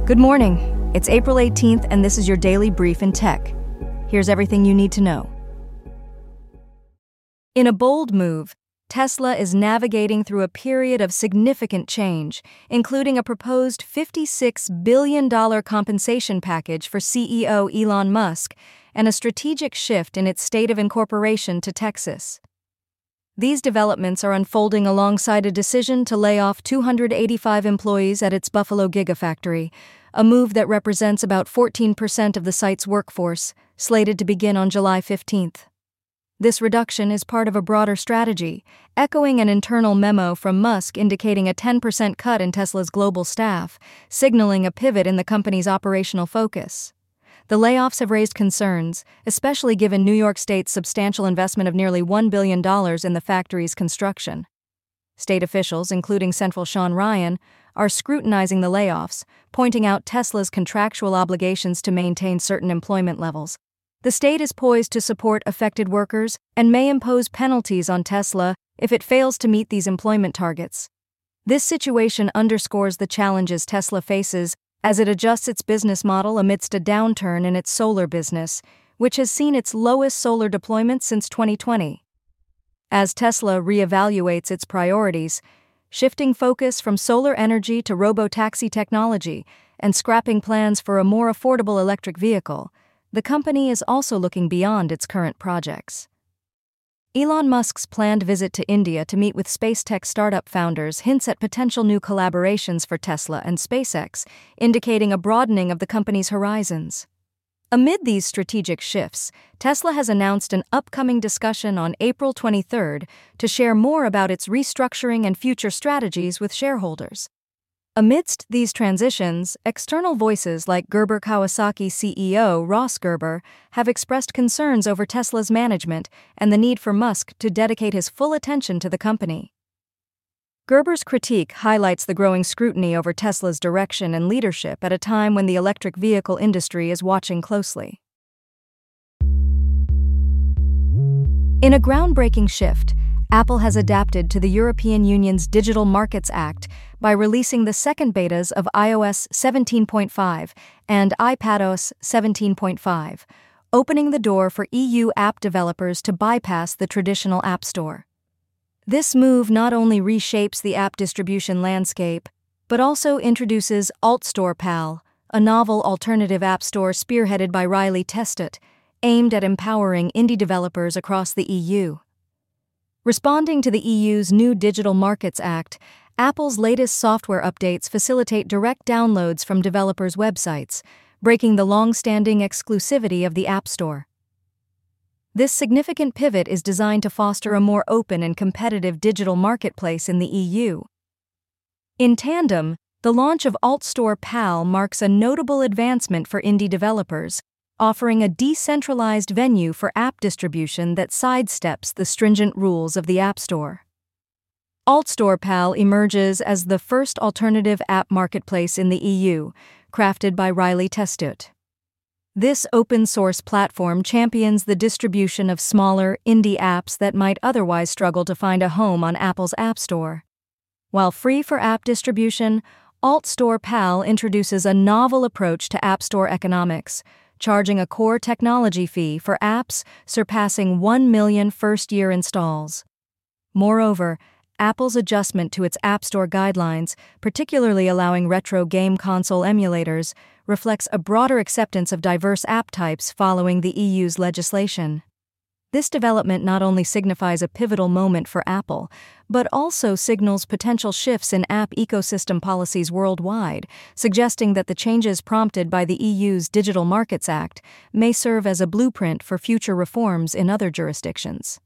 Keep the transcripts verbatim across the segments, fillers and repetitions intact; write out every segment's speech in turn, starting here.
Good morning. It's April eighteenth, and this is your daily brief in tech. Here's everything you need to know. In a bold move, Tesla is navigating through a period of significant change, including a proposed fifty-six billion dollars compensation package for C E O Elon Musk and a strategic shift in its state of incorporation to Texas. These developments are unfolding alongside a decision to lay off two hundred eighty-five employees at its Buffalo Gigafactory, a move that represents about fourteen percent of the site's workforce, slated to begin on July fifteenth. This reduction is part of a broader strategy, echoing an internal memo from Musk indicating a ten percent cut in Tesla's global staff, signaling a pivot in the company's operational focus. The layoffs have raised concerns, especially given New York State's substantial investment of nearly one billion dollars in the factory's construction. State officials, including Central Sean Ryan, are scrutinizing the layoffs, pointing out Tesla's contractual obligations to maintain certain employment levels. The state is poised to support affected workers and may impose penalties on Tesla if it fails to meet these employment targets. This situation underscores the challenges Tesla faces as it adjusts its business model amidst a downturn in its solar business, which has seen its lowest solar deployment since twenty twenty. As Tesla reevaluates its priorities, shifting focus from solar energy to robotaxi technology and scrapping plans for a more affordable electric vehicle, the company is also looking beyond its current projects. Elon Musk's planned visit to India to meet with space tech startup founders hints at potential new collaborations for Tesla and SpaceX, indicating a broadening of the company's horizons. Amid these strategic shifts, Tesla has announced an upcoming discussion on April twenty-third to share more about its restructuring and future strategies with shareholders. Amidst these transitions, external voices like Gerber Kawasaki C E O Ross Gerber have expressed concerns over Tesla's management and the need for Musk to dedicate his full attention to the company. Gerber's critique highlights the growing scrutiny over Tesla's direction and leadership at a time when the electric vehicle industry is watching closely. In a groundbreaking shift, Apple has adapted to the European Union's Digital Markets Act by releasing the second betas of i O S seventeen point five and iPadOS seventeen point five, opening the door for E U app developers to bypass the traditional App Store. This move not only reshapes the app distribution landscape, but also introduces AltStore Pal, a novel alternative app store spearheaded by Riley Testut, aimed at empowering indie developers across the E U. Responding to the E U's new Digital Markets Act, Apple's latest software updates facilitate direct downloads from developers' websites, breaking the long-standing exclusivity of the App Store. This significant pivot is designed to foster a more open and competitive digital marketplace in the E U. In tandem, the launch of AltStore Pal marks a notable advancement for indie developers, offering a decentralized venue for app distribution that sidesteps the stringent rules of the App Store. AltStore Pal emerges as the first alternative app marketplace in the E U, crafted by Riley Testut. This open-source platform champions the distribution of smaller, indie apps that might otherwise struggle to find a home on Apple's App Store. While free for app distribution, AltStore Pal introduces a novel approach to App Store economics, charging a core technology fee for apps surpassing one million first-year installs. Moreover, Apple's adjustment to its App Store guidelines, particularly allowing retro game console emulators, reflects a broader acceptance of diverse app types following the E U's legislation. This development not only signifies a pivotal moment for Apple, but also signals potential shifts in app ecosystem policies worldwide, suggesting that the changes prompted by the E U's Digital Markets Act may serve as a blueprint for future reforms in other jurisdictions.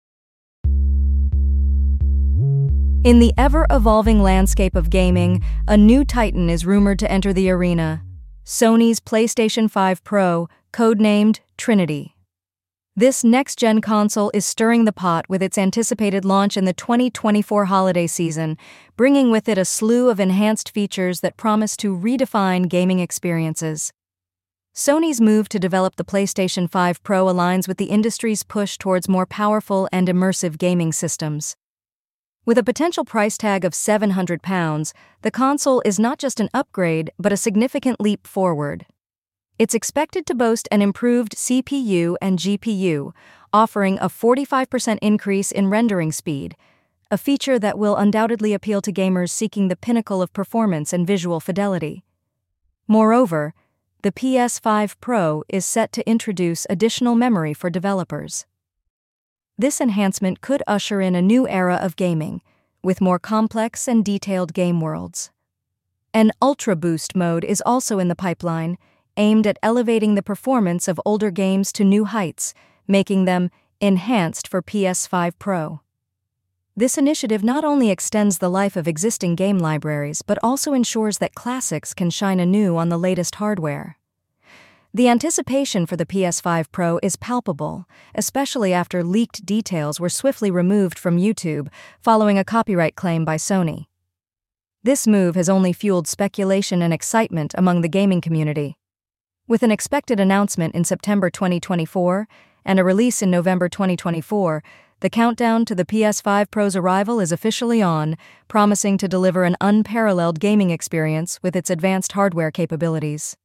In the ever-evolving landscape of gaming, a new titan is rumored to enter the arena: Sony's PlayStation five Pro, codenamed Trinity. This next-gen console is stirring the pot with its anticipated launch in the twenty twenty-four holiday season, bringing with it a slew of enhanced features that promise to redefine gaming experiences. Sony's move to develop the PlayStation five Pro aligns with the industry's push towards more powerful and immersive gaming systems. With a potential price tag of seven hundred pounds, the console is not just an upgrade but a significant leap forward. It's expected to boast an improved C P U and G P U, offering a forty-five percent increase in rendering speed, a feature that will undoubtedly appeal to gamers seeking the pinnacle of performance and visual fidelity. Moreover, the P S five Pro is set to introduce additional memory for developers. This enhancement could usher in a new era of gaming, with more complex and detailed game worlds. An Ultra Boost mode is also in the pipeline, aimed at elevating the performance of older games to new heights, making them enhanced for P S five Pro. This initiative not only extends the life of existing game libraries but also ensures that classics can shine anew on the latest hardware. The anticipation for the P S five Pro is palpable, especially after leaked details were swiftly removed from YouTube following a copyright claim by Sony. This move has only fueled speculation and excitement among the gaming community. With an expected announcement in September twenty twenty-four and a release in November twenty twenty-four, the countdown to the P S five Pro's arrival is officially on, promising to deliver an unparalleled gaming experience with its advanced hardware capabilities.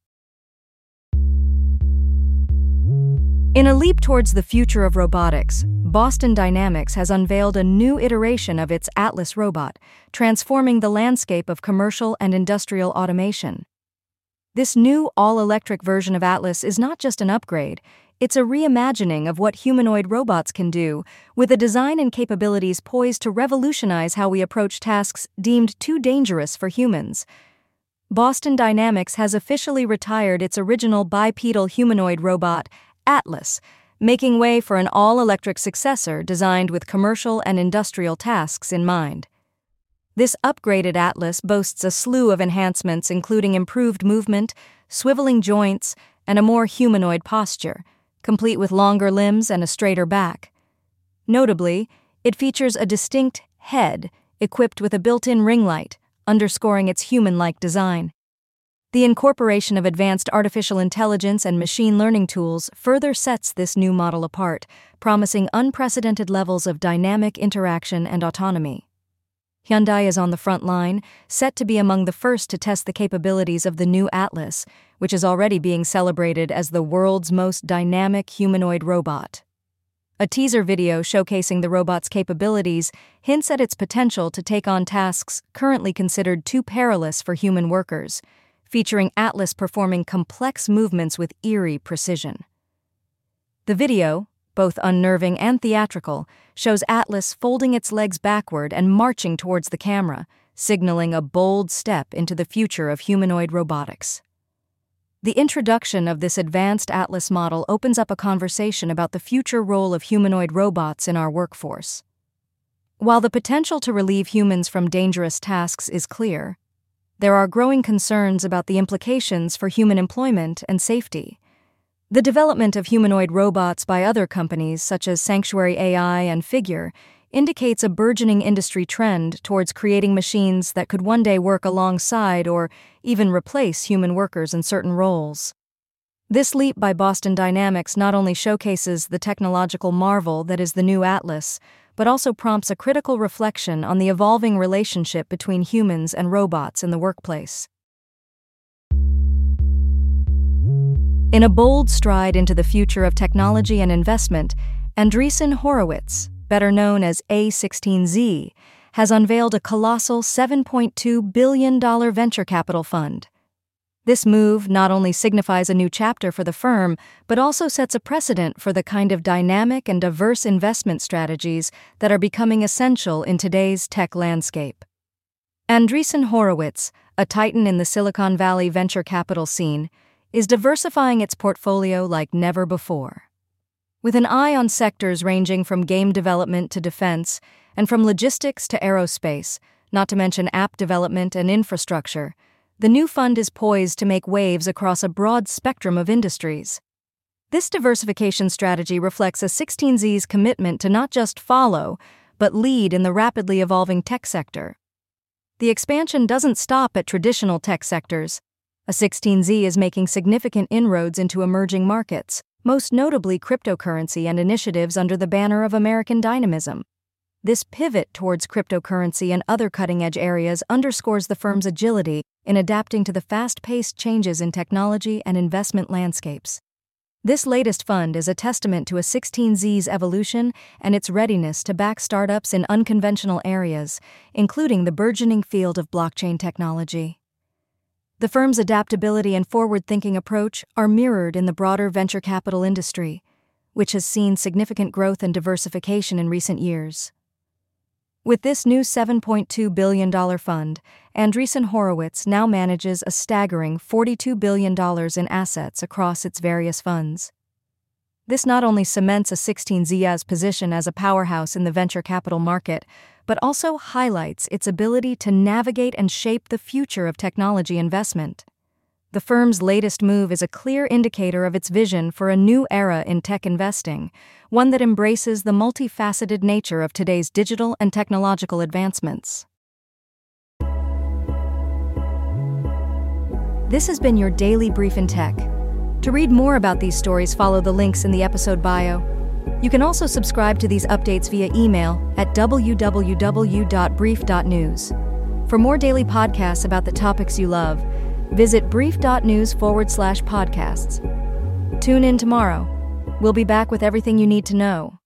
In a leap towards the future of robotics, Boston Dynamics has unveiled a new iteration of its Atlas robot, transforming the landscape of commercial and industrial automation. This new all-electric version of Atlas is not just an upgrade, it's a reimagining of what humanoid robots can do, with a design and capabilities poised to revolutionize how we approach tasks deemed too dangerous for humans. Boston Dynamics has officially retired its original bipedal humanoid robot, Atlas, making way for an all-electric successor designed with commercial and industrial tasks in mind. This upgraded Atlas boasts a slew of enhancements including improved movement, swiveling joints, and a more humanoid posture, complete with longer limbs and a straighter back. Notably, it features a distinct head equipped with a built-in ring light, underscoring its human-like design. The incorporation of advanced artificial intelligence and machine learning tools further sets this new model apart, promising unprecedented levels of dynamic interaction and autonomy. Hyundai is on the front line, set to be among the first to test the capabilities of the new Atlas, which is already being celebrated as the world's most dynamic humanoid robot. A teaser video showcasing the robot's capabilities hints at its potential to take on tasks currently considered too perilous for human workers, featuring Atlas performing complex movements with eerie precision. The video, both unnerving and theatrical, shows Atlas folding its legs backward and marching towards the camera, signaling a bold step into the future of humanoid robotics. The introduction of this advanced Atlas model opens up a conversation about the future role of humanoid robots in our workforce. While the potential to relieve humans from dangerous tasks is clear, there are growing concerns about the implications for human employment and safety. The development of humanoid robots by other companies such as Sanctuary A I and Figure indicates a burgeoning industry trend towards creating machines that could one day work alongside or even replace human workers in certain roles. This leap by Boston Dynamics not only showcases the technological marvel that is the new Atlas, but also prompts a critical reflection on the evolving relationship between humans and robots in the workplace. In a bold stride into the future of technology and investment, Andreessen Horowitz, better known as A sixteen Z, has unveiled a colossal seven point two billion dollars venture capital fund. This move not only signifies a new chapter for the firm, but also sets a precedent for the kind of dynamic and diverse investment strategies that are becoming essential in today's tech landscape. Andreessen Horowitz, a titan in the Silicon Valley venture capital scene, is diversifying its portfolio like never before. With an eye on sectors ranging from game development to defense, and from logistics to aerospace, not to mention app development and infrastructure, the new fund is poised to make waves across a broad spectrum of industries. This diversification strategy reflects A sixteen Z's commitment to not just follow, but lead in the rapidly evolving tech sector. The expansion doesn't stop at traditional tech sectors. A sixteen Z is making significant inroads into emerging markets, most notably cryptocurrency and initiatives under the banner of American Dynamism. This pivot towards cryptocurrency and other cutting-edge areas underscores the firm's agility in adapting to the fast-paced changes in technology and investment landscapes. This latest fund is a testament to a sixteen Z's evolution and its readiness to back startups in unconventional areas, including the burgeoning field of blockchain technology. The firm's adaptability and forward-thinking approach are mirrored in the broader venture capital industry, which has seen significant growth and diversification in recent years. With this new seven point two billion dollars fund, Andreessen Horowitz now manages a staggering forty-two billion dollars in assets across its various funds. This not only cements a sixteen Z's position as a powerhouse in the venture capital market, but also highlights its ability to navigate and shape the future of technology investment. The firm's latest move is a clear indicator of its vision for a new era in tech investing, one that embraces the multifaceted nature of today's digital and technological advancements. This has been your Daily Brief in Tech. To read more about these stories, follow the links in the episode bio. You can also subscribe to these updates via email at w w w dot brief dot news. For more daily podcasts about the topics you love, visit brief.news forward slash podcasts. Tune in tomorrow. We'll be back with everything you need to know.